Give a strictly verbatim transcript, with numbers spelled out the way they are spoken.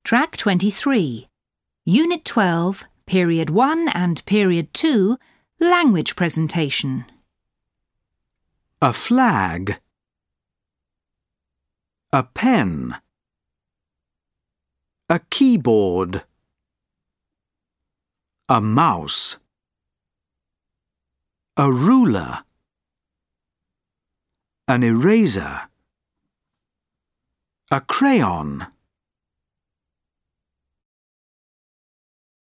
Track twenty-three. Unit twelve, Period one and Period two, Language Presentation. A flag. A pen. A keyboard. A mouse. A ruler. An eraser. A crayon.